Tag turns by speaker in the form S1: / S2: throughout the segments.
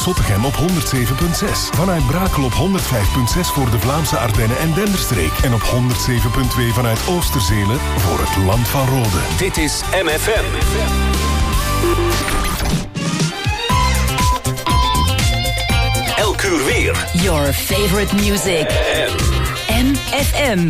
S1: Zottegem op 107.6. Vanuit Brakel op 105.6 voor de Vlaamse Ardennen en Denderstreek. En op 107.2 vanuit Oosterzele voor het Land van Rode.
S2: Dit is MFM. Elk uur weer.
S3: Your favorite music. MFM.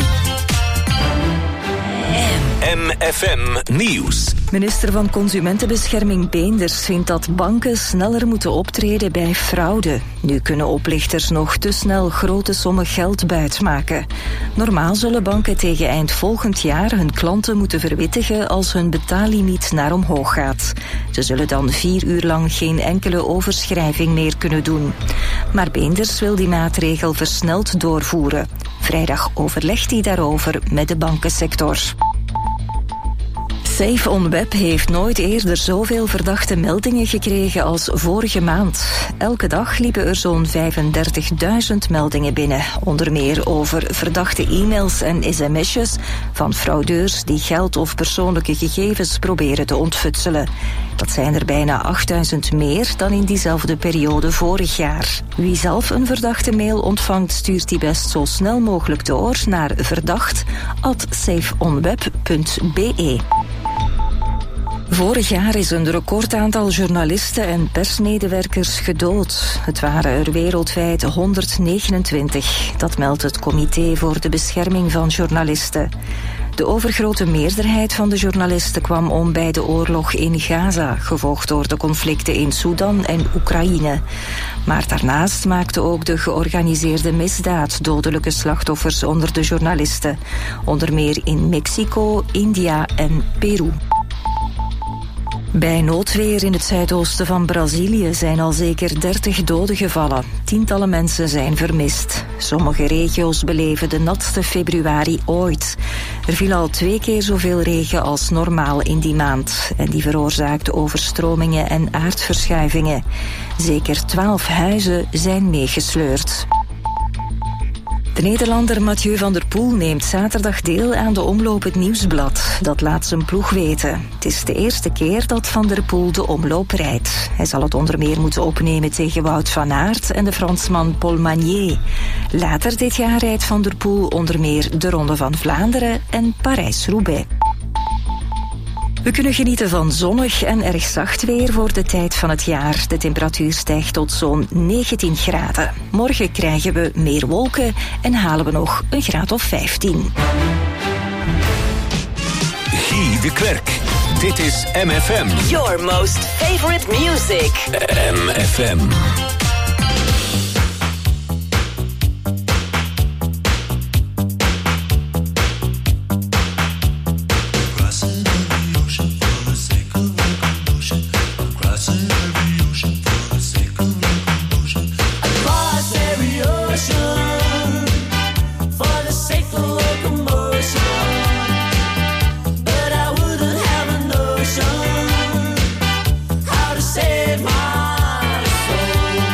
S2: MFM Nieuws.
S4: Minister van Consumentenbescherming Beenders vindt dat banken sneller moeten optreden bij fraude. Nu kunnen oplichters nog te snel grote sommen geld buitmaken. Normaal zullen banken tegen eind volgend jaar hun klanten moeten verwittigen als hun betalimiet naar omhoog gaat. Ze zullen dan 4 uur lang geen enkele overschrijving meer kunnen doen. Maar Beenders wil die maatregel versneld doorvoeren. Vrijdag overlegt hij daarover met de bankensector. SafeOnWeb heeft nooit eerder zoveel verdachte meldingen gekregen als vorige maand. Elke dag liepen er zo'n 35.000 meldingen binnen. Onder meer over verdachte e-mails en sms'jes van fraudeurs die geld of persoonlijke gegevens proberen te ontfutselen. Dat zijn er bijna 8.000 meer dan in diezelfde periode vorig jaar. Wie zelf een verdachte mail ontvangt, stuurt die best zo snel mogelijk door naar verdacht@safeonweb.be. Vorig jaar is een recordaantal journalisten en persmedewerkers gedood. Het waren er wereldwijd 129. Dat meldt het Comité voor de Bescherming van Journalisten. De overgrote meerderheid van de journalisten kwam om bij de oorlog in Gaza, gevolgd door de conflicten in Sudan en Oekraïne. Maar daarnaast maakte ook de georganiseerde misdaad dodelijke slachtoffers onder de journalisten. Onder meer in Mexico, India en Peru. Bij noodweer in het zuidoosten van Brazilië zijn al zeker 30 doden gevallen. Tientallen mensen zijn vermist. Sommige regio's beleven de natste februari ooit. Er viel al 2 keer zoveel regen als normaal in die maand. En die veroorzaakte overstromingen en aardverschuivingen. Zeker 12 huizen zijn meegesleurd. De Nederlander Mathieu van der Poel neemt zaterdag deel aan de omloop Het Nieuwsblad. Dat laat zijn ploeg weten. Het is de eerste keer dat Van der Poel de omloop rijdt. Hij zal het onder meer moeten opnemen tegen Wout van Aert en de Fransman Paul Magnier. Later dit jaar rijdt Van der Poel onder meer de Ronde van Vlaanderen en Parijs-Roubaix. We kunnen genieten van zonnig en erg zacht weer voor de tijd van het jaar. De temperatuur stijgt tot zo'n 19 graden. Morgen krijgen we meer wolken en halen we nog een graad of 15.
S2: Guy de Klerk. Dit is MFM.
S3: Your most favorite music.
S2: MFM.
S5: How to save my soul.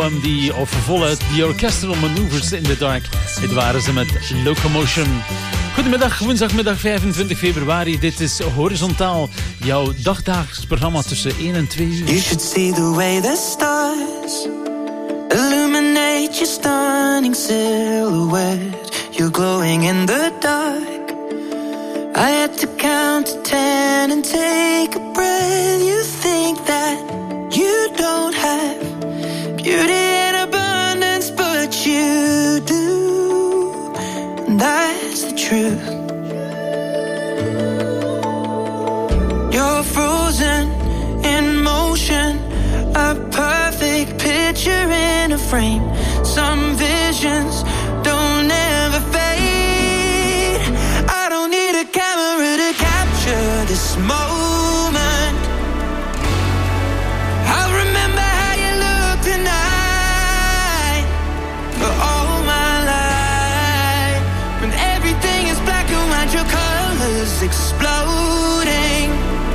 S5: poem die overvollen The Orchestral Maneuvers in the Dark. Dit waren ze met Locomotion. Goedemiddag, woensdagmiddag 25 februari. Dit is Horizontaal, jouw dagdaags programma tussen 1 en 2 uur.
S6: You should see the way the stars illuminate your stunning silhouette. You're glowing in the dark. I had to count to 10 and take a breath. You think that you don't have beauty in abundance, but you do. And that's the truth. You're frozen in motion, a perfect picture in a frame. Some visions don't ever fade. I don't need a camera to capture this moment. I'll remember how you look tonight for all my life. When everything is black and white, your colors exploding.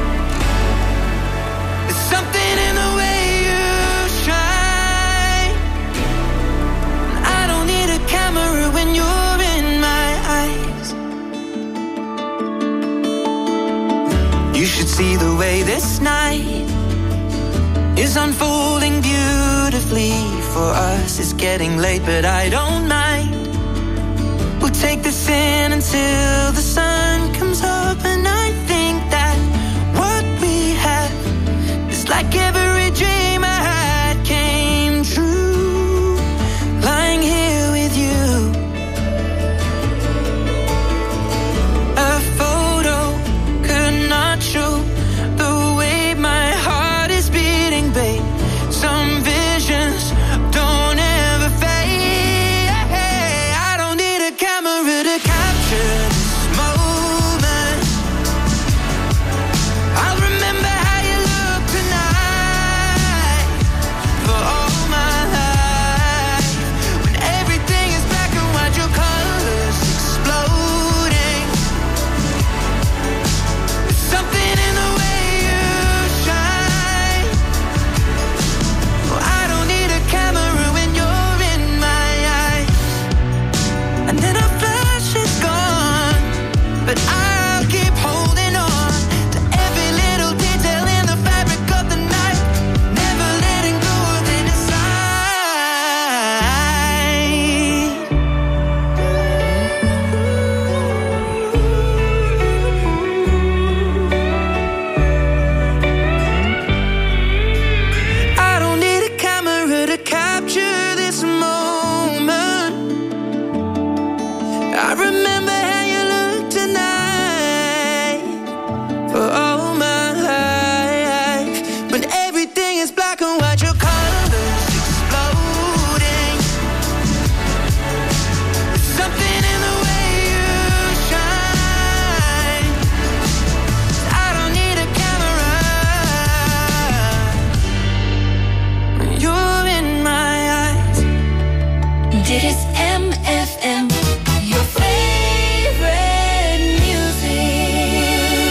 S6: There's something in the way you shine. I don't need a camera when you're in my eyes. You should see the way this night is unfolding beautifully for us. It's getting late, but I don't mind. We'll take this in until the sun comes up, and I think that what we have is like every dream I had came true. Lying here with you, a photo could not show the way my heart is beating, babe. Some visions don't ever fade. I don't need a camera to capture this moment. I'll remember how you look tonight for all my life. When everything is black and white, your colors exploding. There's something in the way you shine. Oh, I don't need a camera when you're in my eyes. And then a flash is gone, but I'll keep holding on to every little detail in the fabric of the night, never letting go of any sign. I don't need a camera to capture this moment. I remember how you look tonight for all my life. When everything is black and white, your colors exploding. There's something in the way you shine. I don't need a camera when you're in my eyes.
S7: Dit is MFM, your favorite music.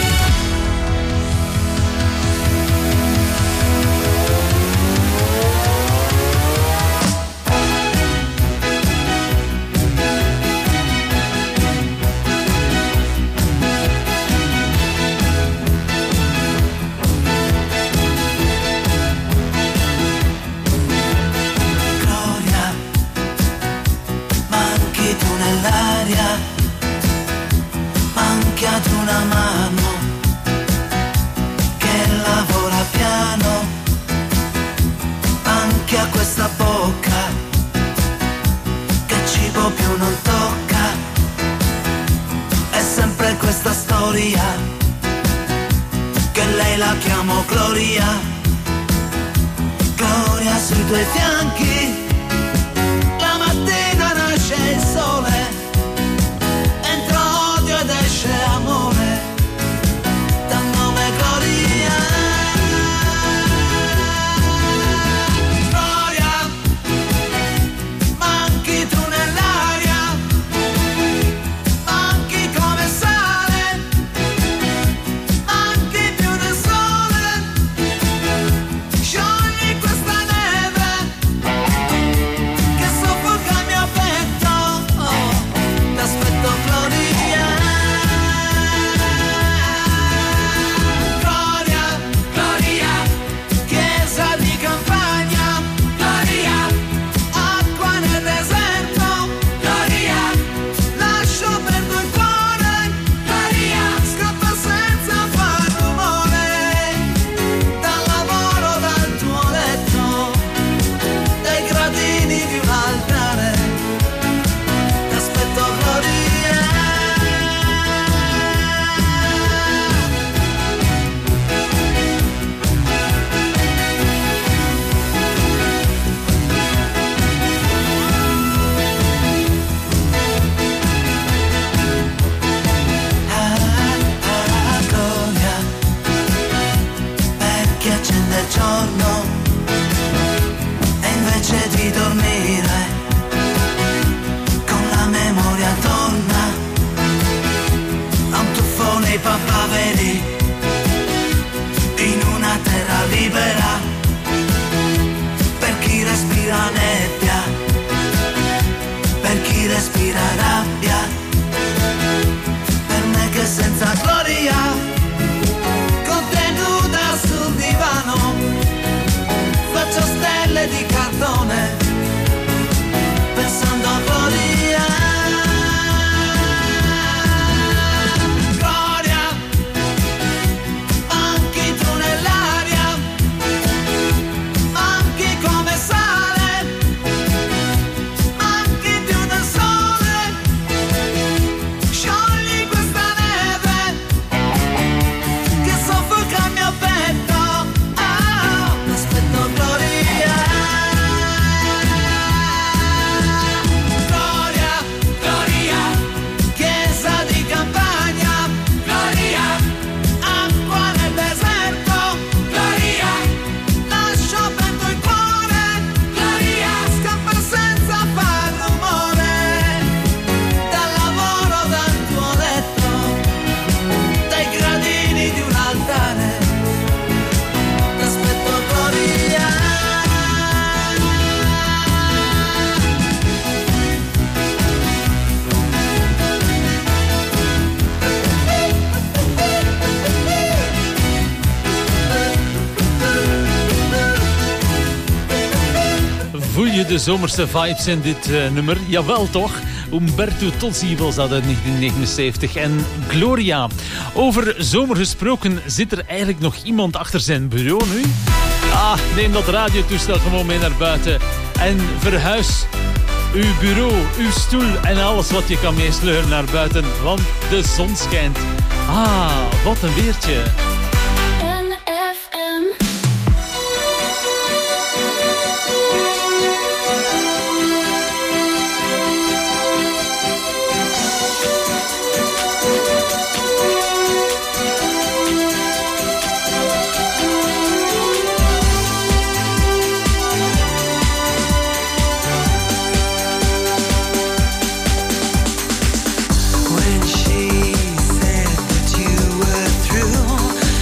S6: Gloria, manchi tu nell'aria, manchi ad una mano che lavora piano, anche a questa bocca che cibo più non tocca. È sempre questa storia che lei la chiamo Gloria. Gloria sui tuoi fianchi, la mattina nasce il sole, entra odio ed esce amore, dal nome Gloria. Gloria, manchi tu nell'aria, manchi come sale, manchi più del sole, sciogli questa neve.
S8: dei papaveri in una terra libera, per chi respira nebbia, per chi respira rabbia, per me che senza gloria, contenuta sul divano, faccio stelle di cartone, pensando a gloria.
S5: Voel je de zomerse vibes in dit nummer? Jawel toch? Umberto Tozzi was dat uit 1979 en Gloria. Over zomer gesproken, zit er eigenlijk nog iemand achter zijn bureau nu? Ah, neem dat radiotoestel gewoon mee naar buiten en verhuis uw bureau, uw stoel en alles wat je kan meesleuren naar buiten, want de zon schijnt. Ah, wat een weertje.
S8: When she said that you were through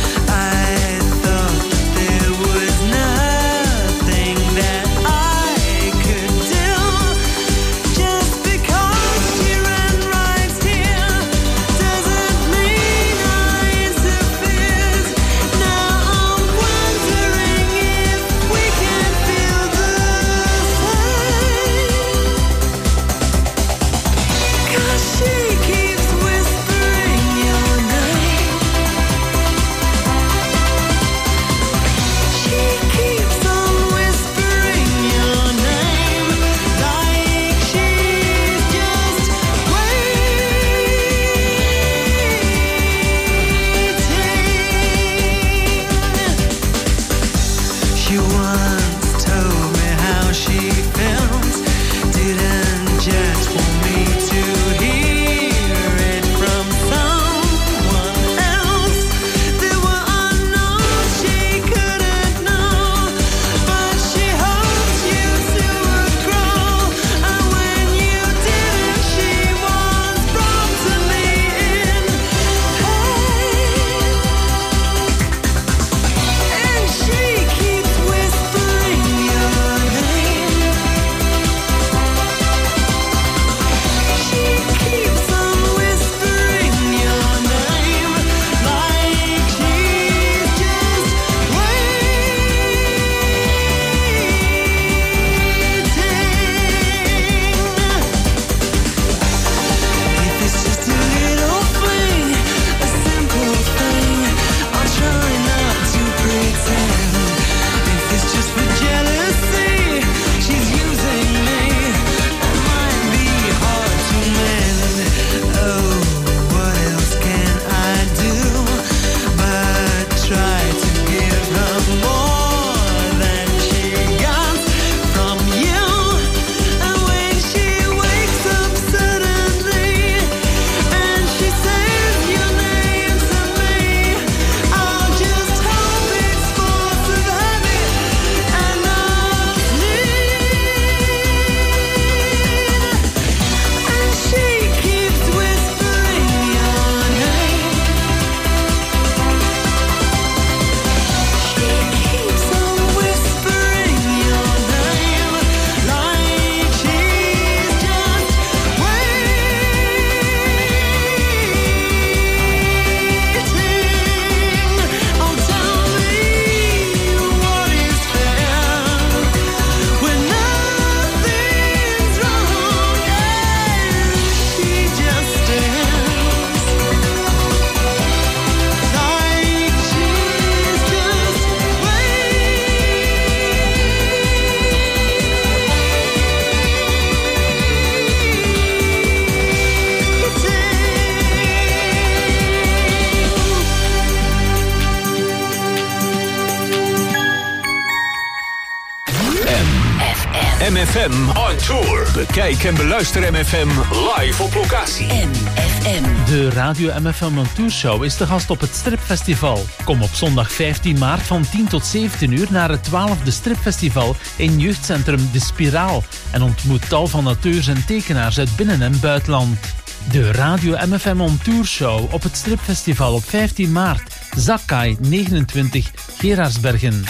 S2: MFM on tour. Bekijk en beluister MFM live op locatie.
S3: MFM.
S5: De Radio MFM on Tour Show is de gast op het Stripfestival. Kom op zondag 15 maart van 10 tot 17 uur naar het 12e Stripfestival in jeugdcentrum De Spiraal en ontmoet tal van auteurs en tekenaars uit binnen- en buitenland. De Radio MFM on Tour Show op het Stripfestival op 15 maart. Zakkai 29, Gerardsbergen.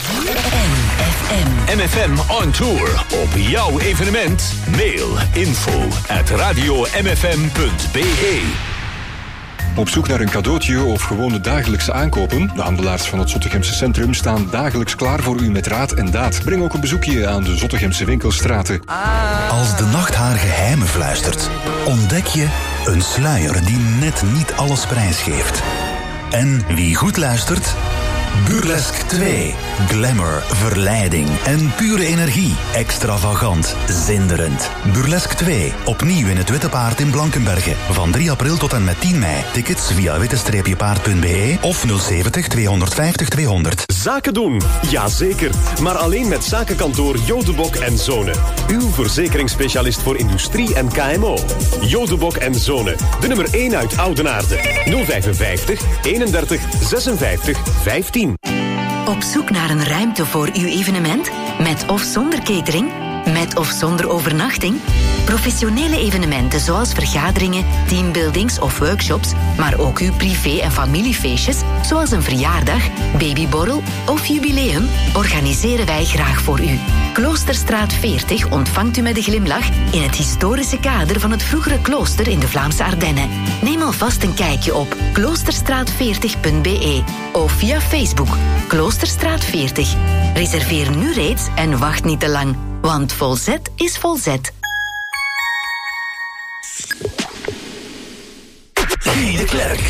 S2: MFM on tour. Op jouw evenement. Mail info@radiomfm.be.
S9: Op zoek naar een cadeautje of gewone dagelijkse aankopen? De handelaars van het Zottegemse Centrum staan dagelijks klaar voor u met raad en daad. Breng ook een bezoekje aan de Zottegemse winkelstraten.
S10: Als de nacht haar geheimen fluistert, ontdek je een sluier die net niet alles prijsgeeft. En wie goed luistert... Burlesque 2. Glamour, verleiding en pure energie. Extravagant, zinderend. Burlesque 2. Opnieuw in het Witte Paard in Blankenberge. Van 3 april tot en met 10 mei. Tickets via witte-paard.be of 070 250 200.
S11: Zaken doen, jazeker. Maar alleen met zakenkantoor Jodebok en Zonen. Uw verzekeringsspecialist voor industrie en KMO. Jodebok en Zonen. De nummer 1 uit Oudenaarde. 055 31 56 15.
S12: Op zoek naar een ruimte voor uw evenement? Met of zonder catering? Met of zonder overnachting? Professionele evenementen zoals vergaderingen, teambuildings of workshops, maar ook uw privé- en familiefeestjes, zoals een verjaardag, babyborrel of jubileum, organiseren wij graag voor u. Kloosterstraat 40 ontvangt u met een glimlach in het historische kader van het vroegere klooster in de Vlaamse Ardennen. Neem alvast een kijkje op kloosterstraat40.be of via Facebook Kloosterstraat 40. Reserveer nu reeds en wacht niet te lang, want volzet is volzet.
S2: Guy de Klerk.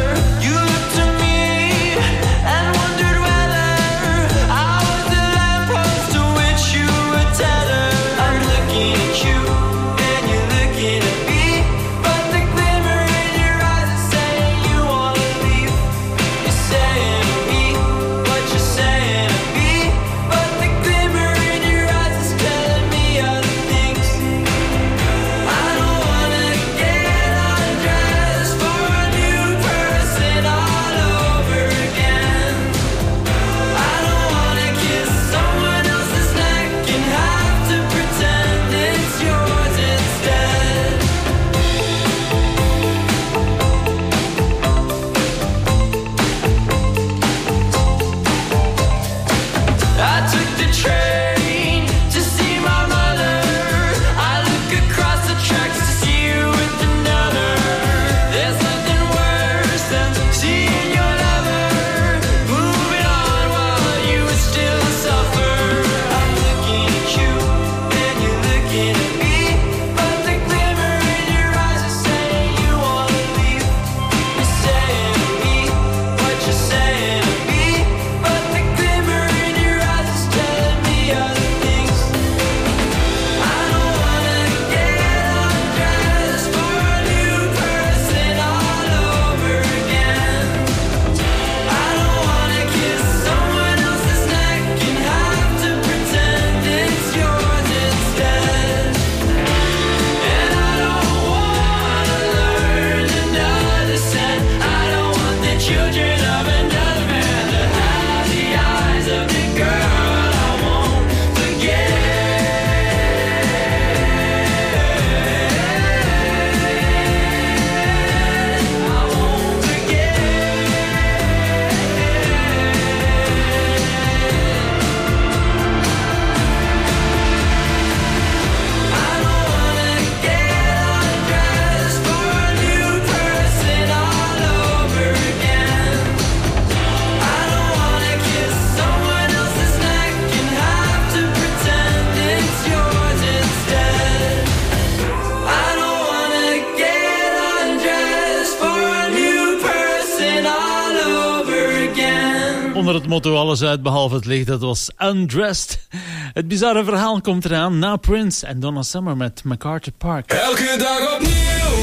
S8: And wondered whether I was the lamp
S5: onder het motto alles uit behalve het licht. Dat was Undressed. Het bizarre verhaal komt eraan na Prince en Donna Summer met MacArthur Park.
S13: Elke dag opnieuw.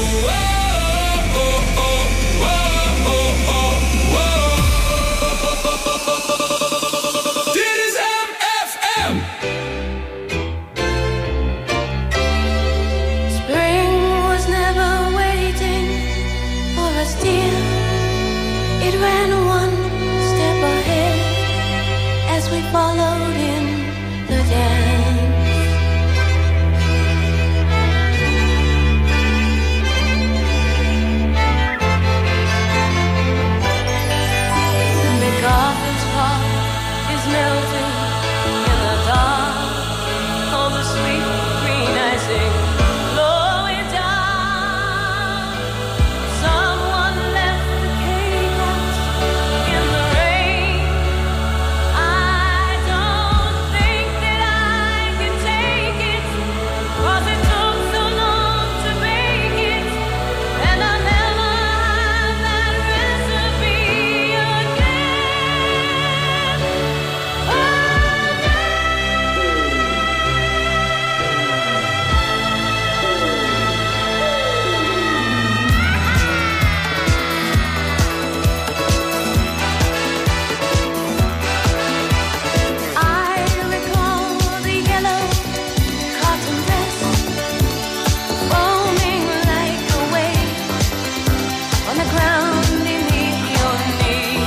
S7: Followed in the dance. MacArthur's Park is melting in the dark. All the sweet green icing blowing down. Someone left the cake out in the rain. I don't think that I can take it, 'cause it took so long to make it, and I'll never have that recipe again. I recall the yellow cotton dress foaming like a wave on the ground beneath your knee.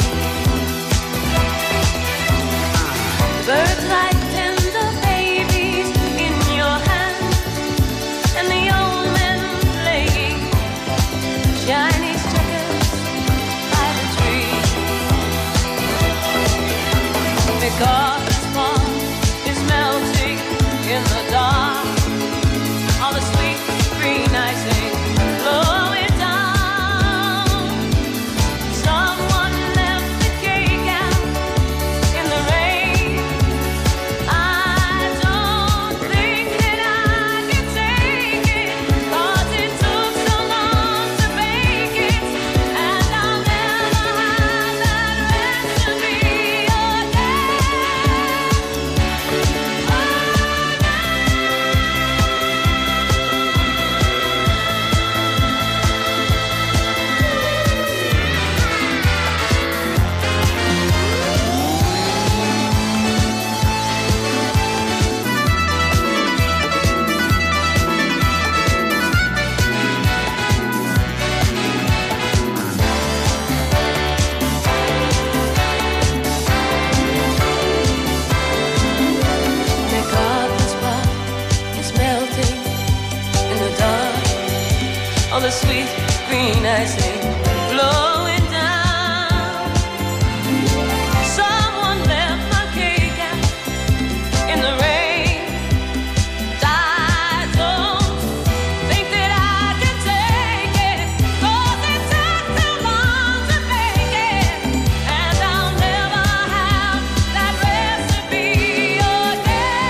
S7: Birds like tender babies in your hand, and the old men playing Chinese checkers by the tree. MacArthur's Park is melting in the dark. All the sweet green icing blowing down. Someone left the cake out in the rain. I don't think that I can take it, 'cause it took so long to make it, and I'll never have that recipe again. MacArthur's Park is melting in the dark. All the sweet green icing blowing down. Someone left my cake out in the rain. I don't think that I can take it, 'cause it took too long to make it, and I'll never have that recipe again.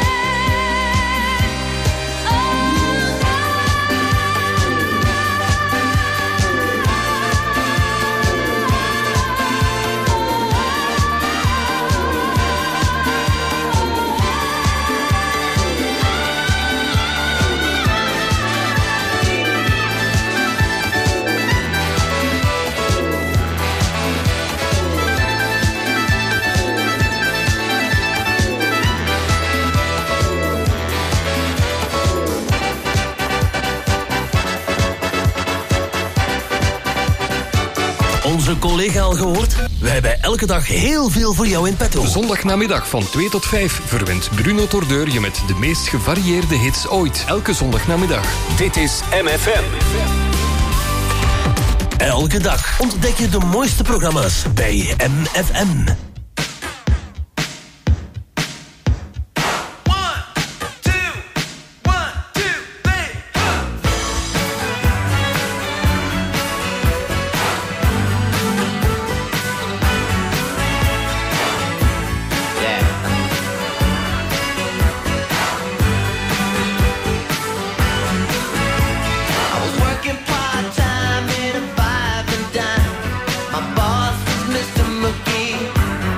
S14: Onze collega al gehoord? We hebben elke dag heel veel voor jou in petto.
S9: Zondagnamiddag van 2 tot 5 verwint Bruno Tordeur je met de meest gevarieerde hits ooit. Elke zondagnamiddag.
S2: Dit is MFM.
S14: Elke dag ontdek je de mooiste programma's bij MFM.
S8: My boss was Mr. McGee.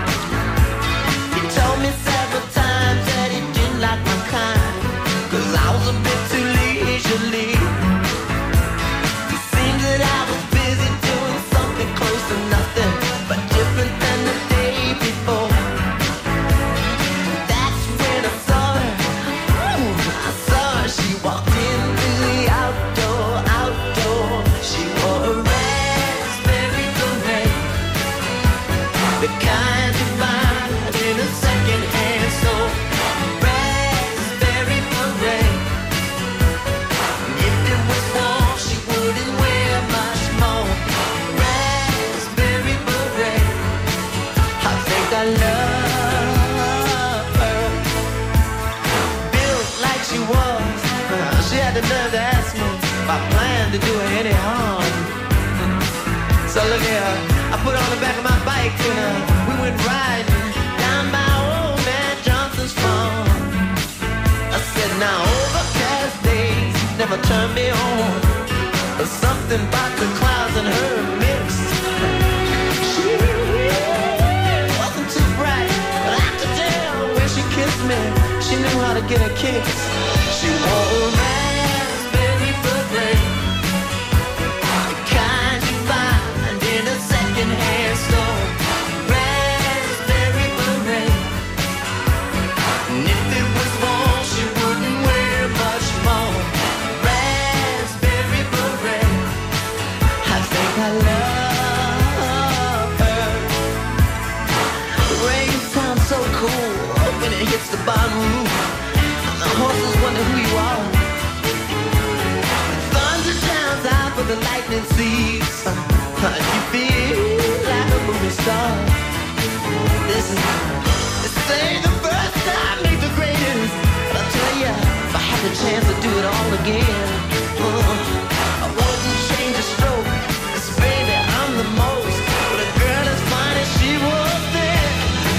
S8: trying to do her any harm. So look here, I put her on the back of my bike and we went riding down by old man Johnson's farm. I said, now overcast days never turn me on. There's something about the clouds in her mix. She wasn't too bright, but I could tell when she kissed me, she knew how to get her kicks. She wore a raspberry beret, the kind you find in a second-hand store. Raspberry beret, and if it was warm, she wouldn't wear much more. Raspberry beret, I think I love her. The rain sounds so cool when it hits the bottom roof. The horses wonder who you are. The thunder drowns out, but the lightning sees. You feel like a movie star. This ain't the first time, ain't the greatest. But I'll tell ya, if I had the chance to do it all again, I wouldn't change a stroke. 'Cause baby, I'm the most. But a girl as fine as she was then,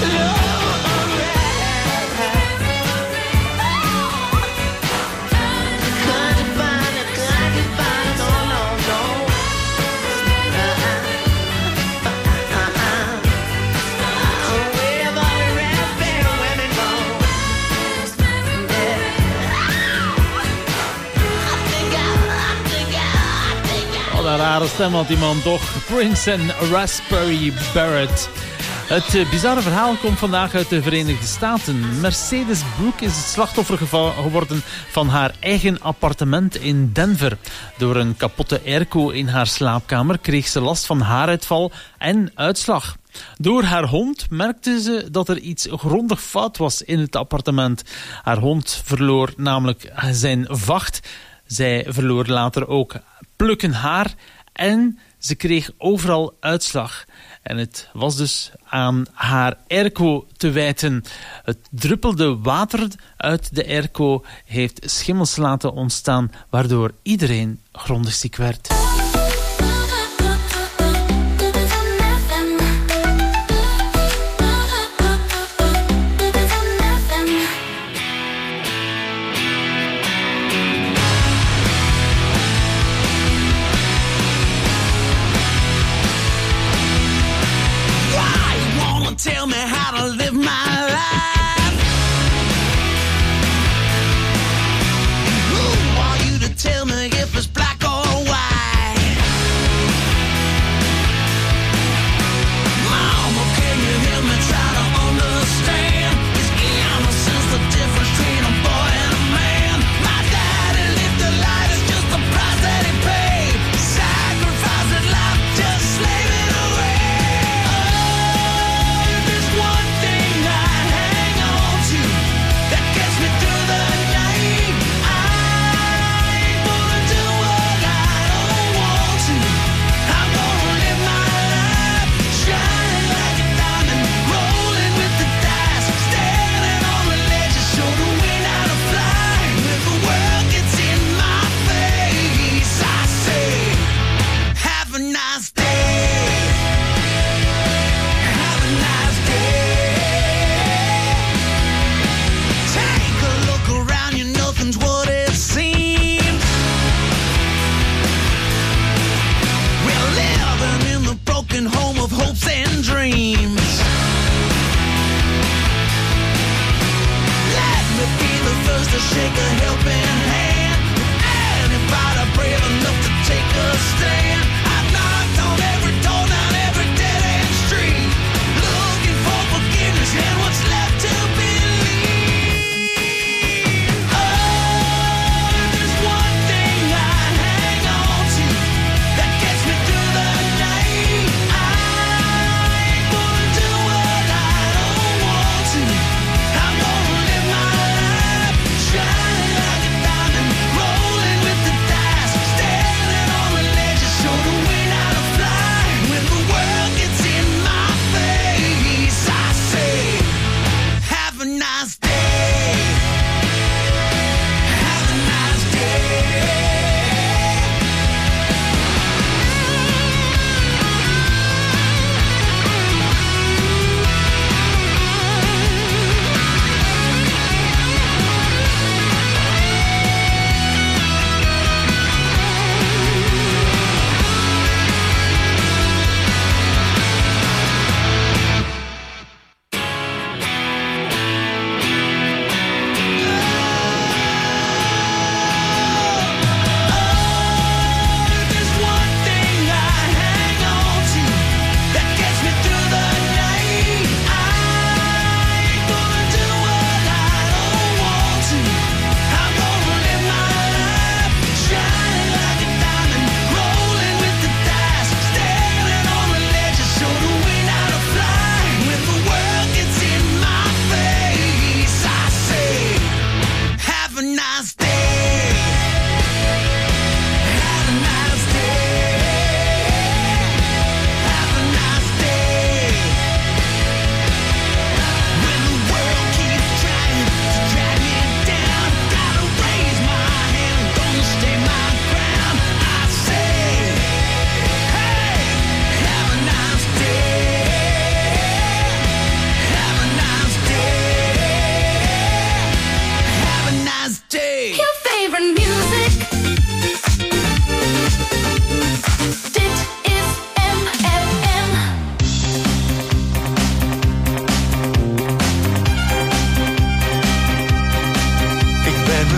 S5: Een rare stem had die man toch. Prince en Raspberry Beret. Het bizarre verhaal komt vandaag uit de Verenigde Staten. Mercedes Brooke is het slachtoffer geworden van haar eigen appartement in Denver. Door een kapotte airco in haar slaapkamer kreeg ze last van haaruitval en uitslag. Door haar hond merkte ze dat er iets grondig fout was in het appartement. Haar hond verloor namelijk zijn vacht. Zij verloor later ook plukken haar en ze kreeg overal uitslag. En het was dus aan haar airco te wijten. Het druppelde water uit de airco heeft schimmels laten ontstaan, waardoor iedereen grondig ziek werd.
S8: Tell me how to live my life. Who are you to tell me if it's black or white? Mama, can you hear me try to understand? Is innocence the difference between a boy and a man? My daddy lived a life, it's just the price that he paid. Sacrificed his life, just slave it away. Home of hopes and dreams. Let me be the first to shake a helping hand. Anybody brave enough to take a stand? I've knocked on every door, down every dead end street, looking for forgiveness and what's left to believe. Oh, there's one thing I hang on to that gets me through the night. Shine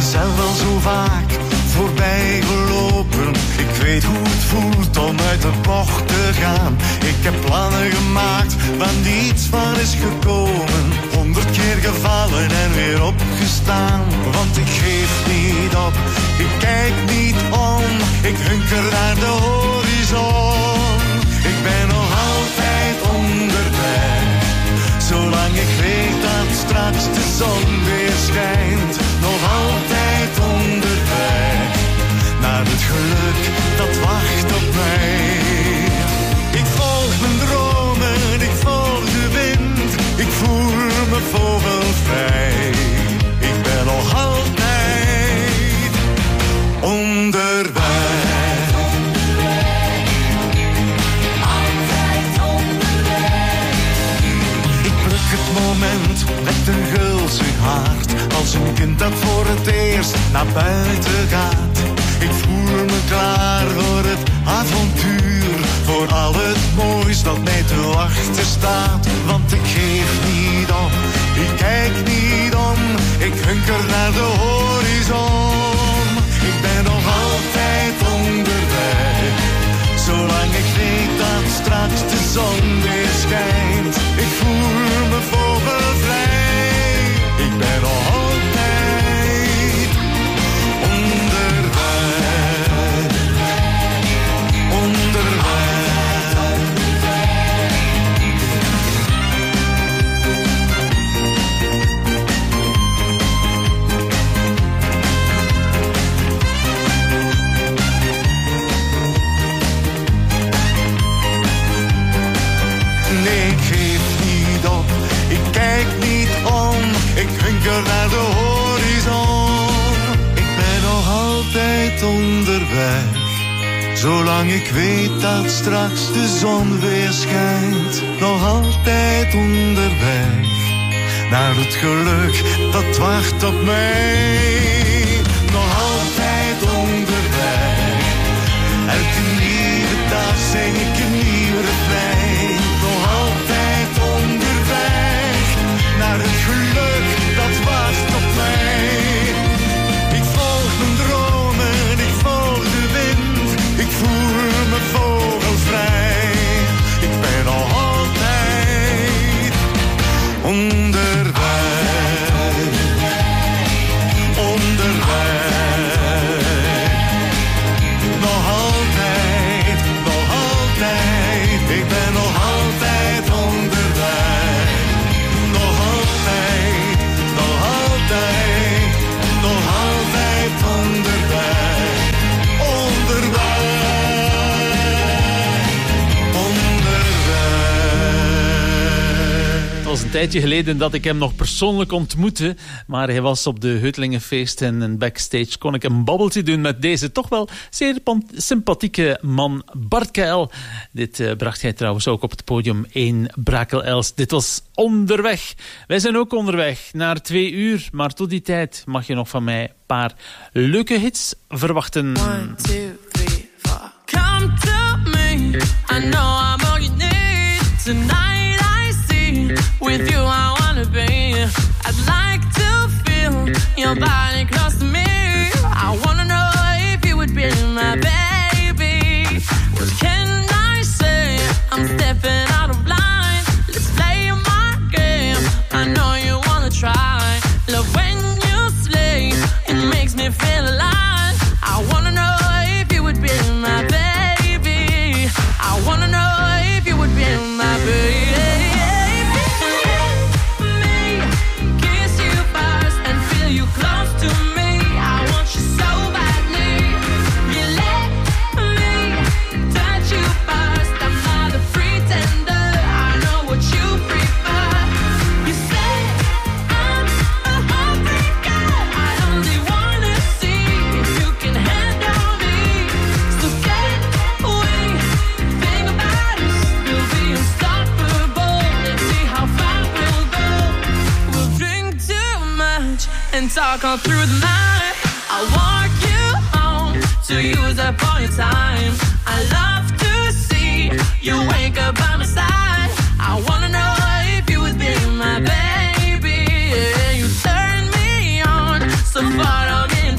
S13: zelf al zo vaak voorbij gelopen. Ik weet hoe het voelt om uit de bocht te gaan. Ik heb plannen gemaakt waar niets van is gekomen. 100 keer gevallen en weer opgestaan. Want ik geef niet op, ik kijk niet om. Ik hunker naar de horizon. Ik ben nog altijd onderweg. Zolang ik weet dat straks de zon weer schijnt. Nog altijd onderweg. Naar het geluk dat wacht op mij. Ik volg mijn dromen, ik volg de wind. Ik voel me vogelvrij. Ik ben nog altijd onderweg. Moment met een gulzig hart. Als een kind dat voor het eerst naar buiten gaat. Ik voel me klaar voor het avontuur. Voor al het moois dat mij te wachten staat. Want ik geef niet op, ik kijk niet om. Ik hunker naar de horizon. Ik ben nog altijd onderweg. Zolang ik weet dat straks de zon weer schijnt. Ik voel me vogelvrij. Ik ben nog altijd onderweg. Onderweg. Nee, ik geef niet op, ik kijk niet om. Ik hunker naar de horizon. Ik ben nog altijd onderweg. Zolang ik weet dat straks de zon weer schijnt. Nog altijd onderweg. Naar het geluk dat wacht op mij. Nog altijd onderweg. Elke nieuwe dag zing ik een nieuw refrein. Nog altijd onderweg. Naar het geluk dat wacht op mij. Ik volg mijn dromen, ik volg de wind. Ik voel me vogelvrij. Ik ben nog altijd onderweg. Onderweg. Nog altijd, nog altijd. Ik ben nog altijd onderweg. Nog altijd, nog altijd. Nog altijd onderweg. Onderweg.
S5: Het was een tijdje geleden dat ik hem nog persoonlijk ontmoette, maar hij was op de Heutlingenfeest en backstage kon ik een babbeltje doen met deze toch wel zeer sympathieke man Bart Kuil. Dit bracht hij trouwens ook op het podium in Brakel-Els. Dit was Onderweg. Wij zijn ook onderweg naar 2 uur, maar tot die tijd mag je nog van mij een paar leuke hits verwachten.
S7: 1, 2, 3, 4. Come to me, I know I'm all you need. Tonight I see, with you I wanna be. I'd like to feel your body close to me. I wanna know if you would be my baby. What can I say? I'm stepping out of line. Let's play my game. I know you wanna try. Love when you slay, it makes me feel alive. I wanna know if you would be my baby. I wanna know if you would be my baby.
S15: Talk all through the night. I'll walk you home to use up all your time. I love to see you wake up by my side. I wanna know if you would be my baby. Yeah, you turn me on so far, I'll get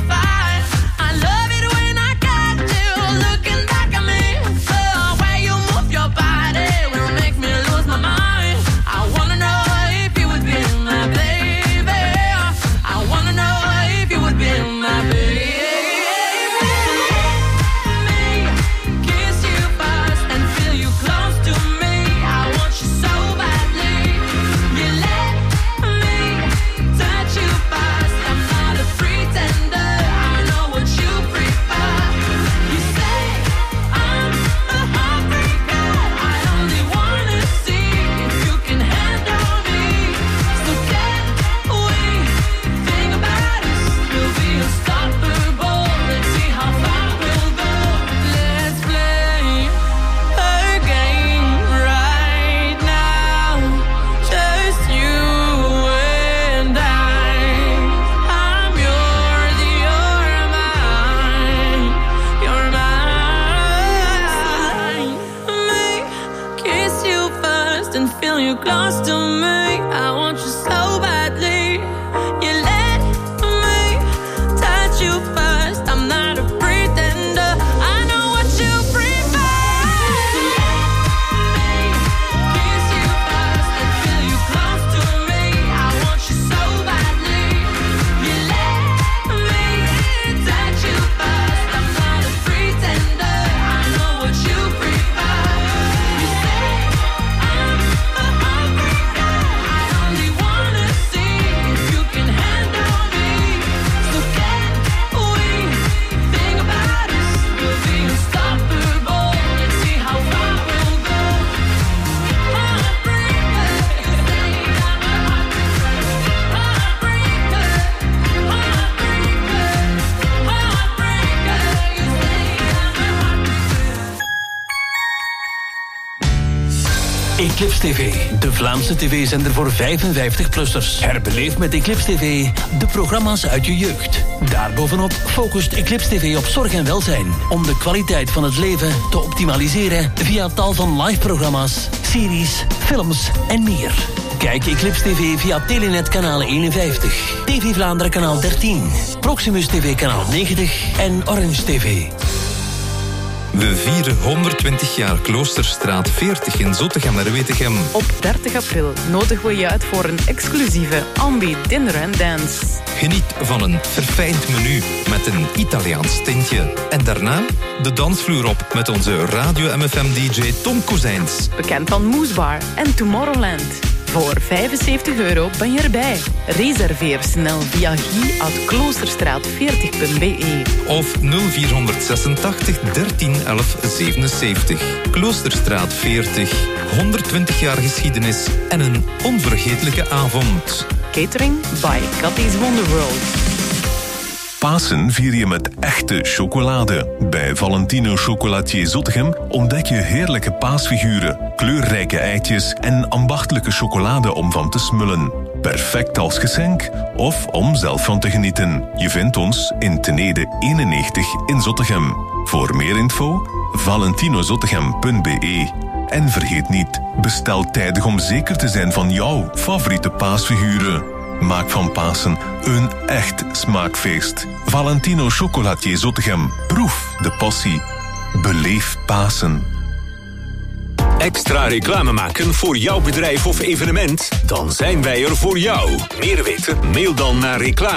S14: Eclipse TV, de Vlaamse tv-zender voor 55-plussers. Herbeleef met Eclipse TV de programma's uit je jeugd. Daarbovenop focust Eclipse TV op zorg en welzijn, om de kwaliteit van het leven te optimaliseren via tal van live-programma's, series, films en meer. Kijk Eclipse TV via Telenet kanaal 51, TV Vlaanderen kanaal 13, Proximus TV kanaal 90 en Orange TV.
S16: We vieren 120 jaar Kloosterstraat 40 in Zottegem-Wetegem.
S17: Op 30 april nodigen we je uit voor een exclusieve Ambi Dinner and Dance.
S16: Geniet van een verfijnd menu met een Italiaans tintje. En daarna de dansvloer op met onze Radio MFM-dj Tom Kozijns.
S17: Bekend van Moesbar en Tomorrowland. Voor €75 ben je erbij. Reserveer snel via guy@kloosterstraat40.be
S16: of 0486 13 11 77. Kloosterstraat 40. 120 jaar geschiedenis en een onvergetelijke avond.
S17: Catering by Cathy's Wonderworld.
S1: Pasen vier je met echte chocolade. Bij Valentino Chocolatier Zottegem ontdek je heerlijke paasfiguren, kleurrijke eitjes en ambachtelijke chocolade om van te smullen. Perfect als geschenk of om zelf van te genieten. Je vindt ons in Tenede 91 in Zottegem. Voor meer info, valentinozottegem.be. En vergeet niet, bestel tijdig om zeker te zijn van jouw favoriete paasfiguren. Maak van Pasen een echt smaakfeest. Valentino Chocolatier Zottegem. Proef de passie. Beleef Pasen.
S2: Extra reclame maken voor jouw bedrijf of evenement? Dan zijn wij er voor jou. Meer weten? Mail dan naar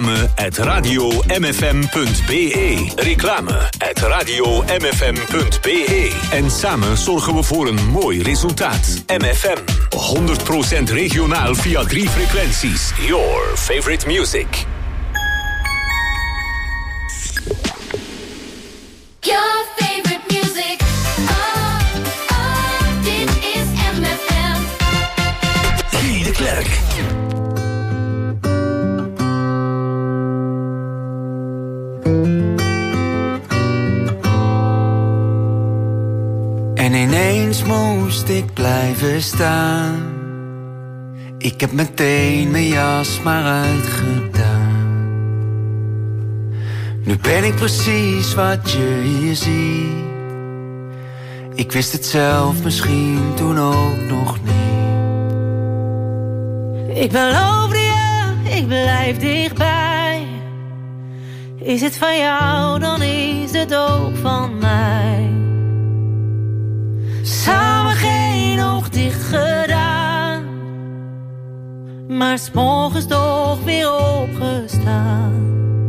S2: reclame@radiomfm.be. Reclame@radiomfm.be. En samen zorgen we voor een mooi resultaat. MFM. 100% regionaal via 3 frequenties. Your favorite music.
S7: Your favorite music. Dit is MFM.
S14: Guy de Klerk.
S6: En ineens moest ik blijven staan. Ik heb meteen mijn jas maar uitgedaan. Nu ben ik precies wat je hier ziet. Ik wist het zelf misschien toen ook nog niet.
S18: Ik beloofde je, ik blijf dichtbij. Is het van jou, dan is het ook van mij. Samen geen oog dicht gedaan, maar 's morgens toch weer opgestaan.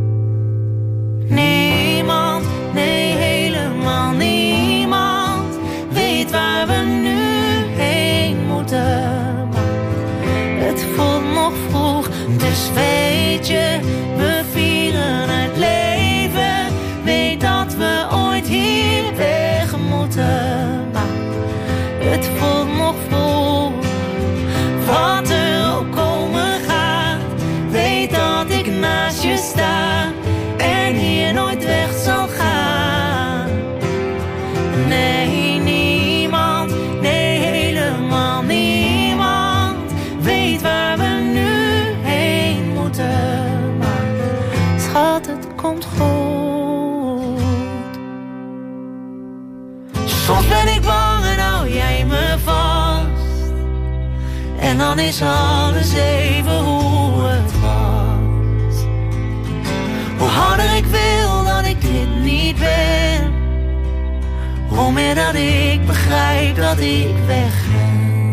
S18: Niemand, nee helemaal niemand, weet waar we nu heen moeten. Maar het voelt nog vroeg, dus weet je, we vieren het leven. Weet dat we ooit hier weg moeten. Maar het voelt nog vroeg, wat er ook komen gaat. Weet dat ik naast je sta en hier nooit weg zal gaan. Nee, niemand, nee helemaal niemand, weet waar we nu heen moeten. Maar schat, het komt goed. Soms ben ik bang en hou jij me vast. En dan is alles even hoe het was. Hoe harder ik wil dat ik dit niet ben, hoe meer dat ik begrijp dat ik wegren.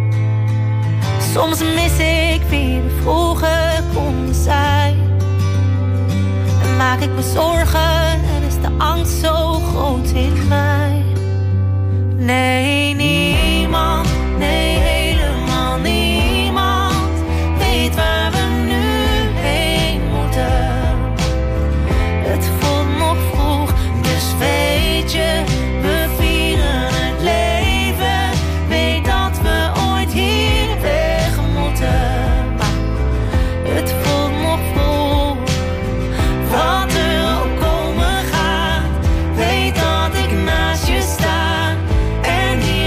S18: Soms mis ik wie we vroeger konden zijn. En maak ik me zorgen en is de angst zo groot in mij. Nee, niemand, nee helemaal niemand, weet waar we nu heen moeten. Het voelt nog vroeg, dus weet je, we vieren het leven. Weet dat we ooit hier weg moeten. Maar het voelt nog vroeg, wat er ook komen gaat. Weet dat ik naast je sta en hier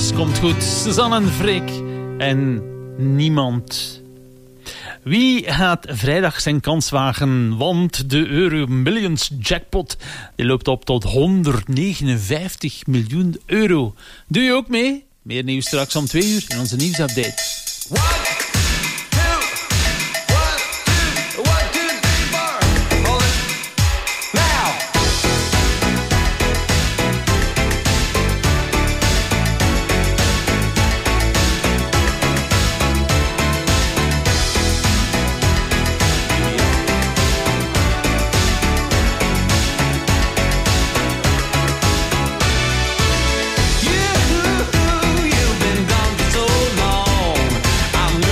S5: Alles komt goed. Suzanne en Freek en niemand. Wie gaat vrijdag zijn kans wagen? Want de Euro Millions jackpot die loopt op tot 159 miljoen euro. Doe je ook mee? Meer nieuws straks om 2 uur in onze nieuwsupdate.
S8: You've been gone for so long. I'm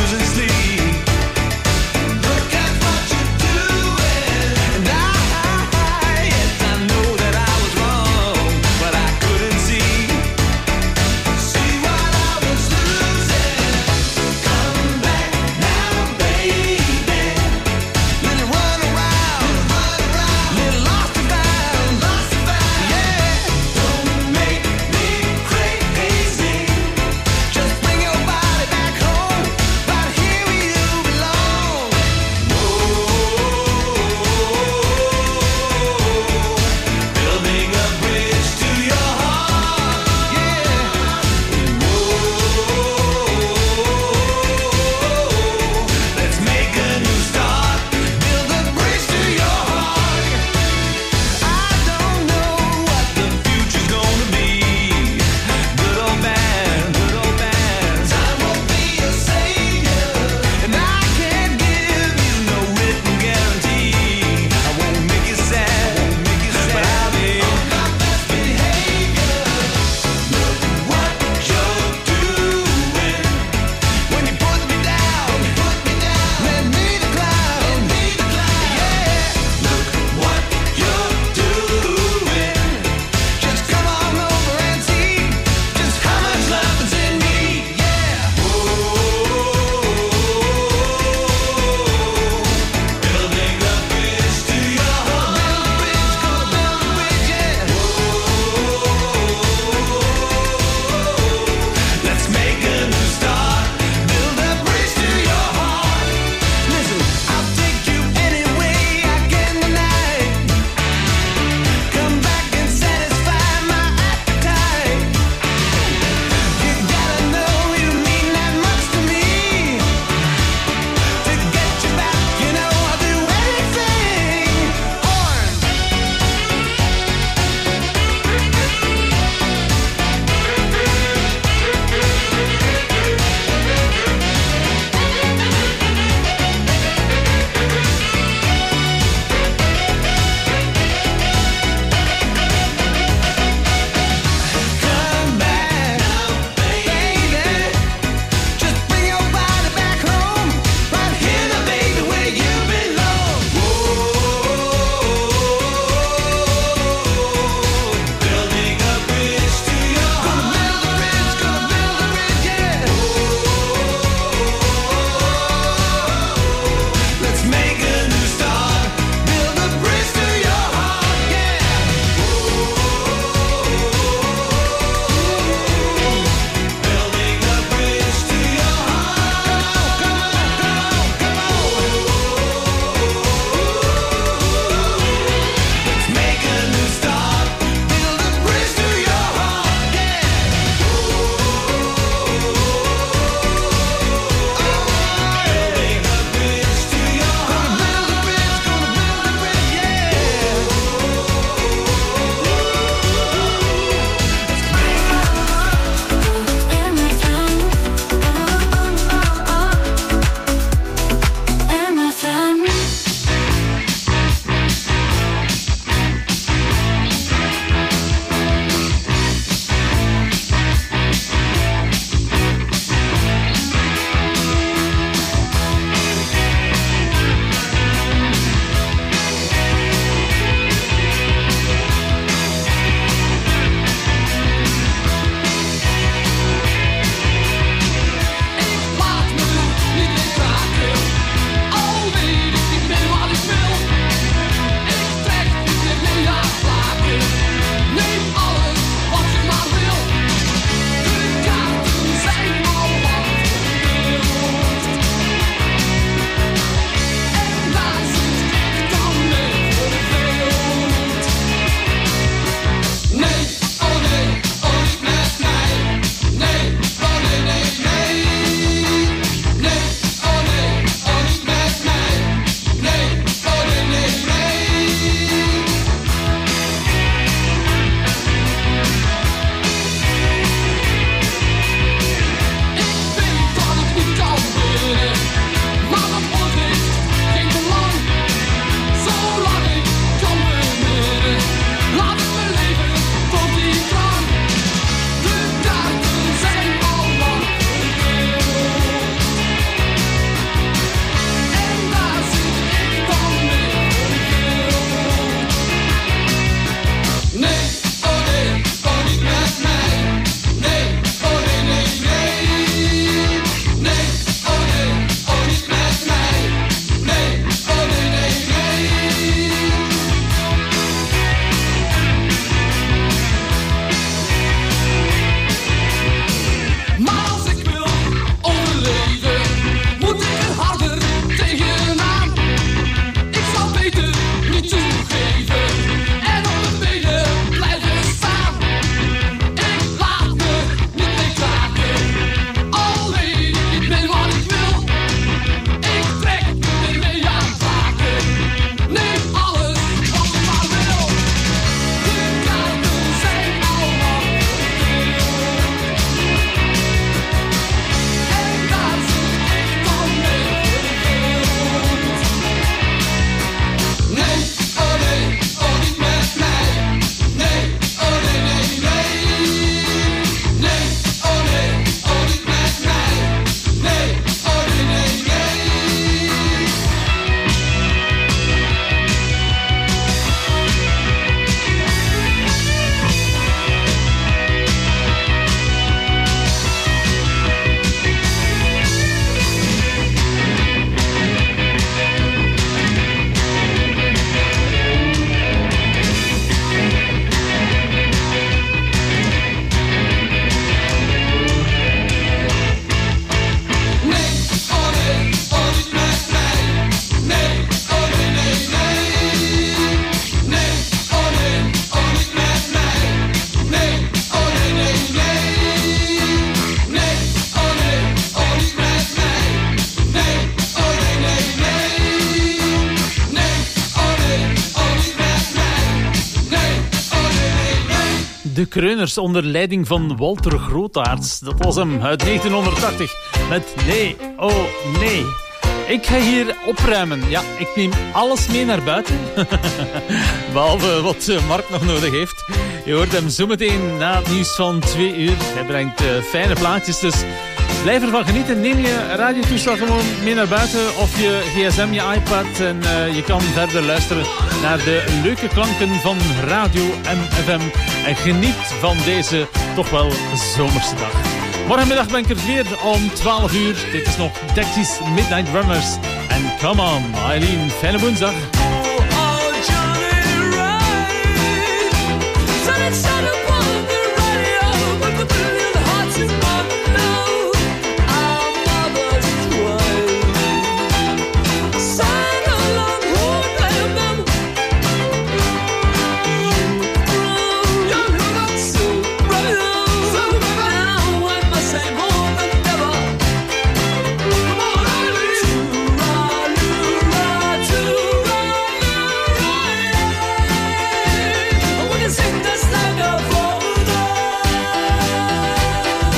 S5: De Kreuners onder leiding van Walter Grootaerts. Dat was hem uit 1980 met Nee, oh nee. Ik ga hier opruimen. Ja, ik neem alles mee naar buiten. Behalve wat Mark nog nodig heeft. Je hoort hem zometeen na het nieuws van 2 uur. Hij brengt fijne plaatjes, dus blijf ervan genieten. Neem je radiotoestel gewoon mee naar buiten of je gsm, je iPad. En je kan verder luisteren naar de leuke klanken van Radio MFM. En geniet van deze toch wel zomerse dag. Morgenmiddag ben ik er weer om 12 uur. Dit is nog Dexys Midnight Runners. En come on, Eileen, fijne woensdag.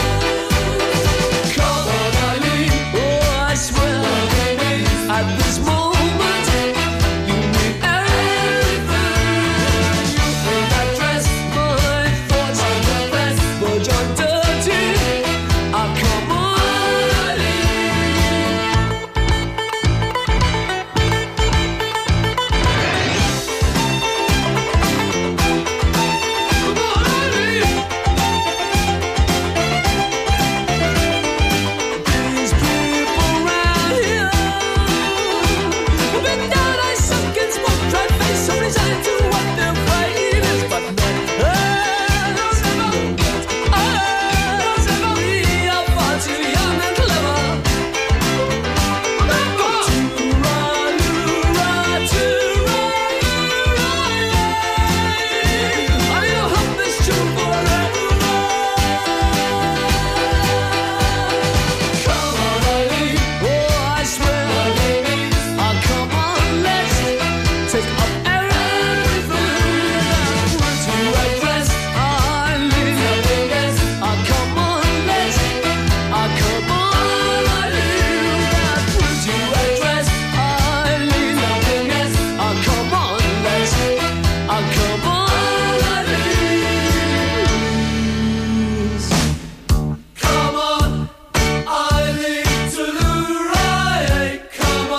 S15: At this moment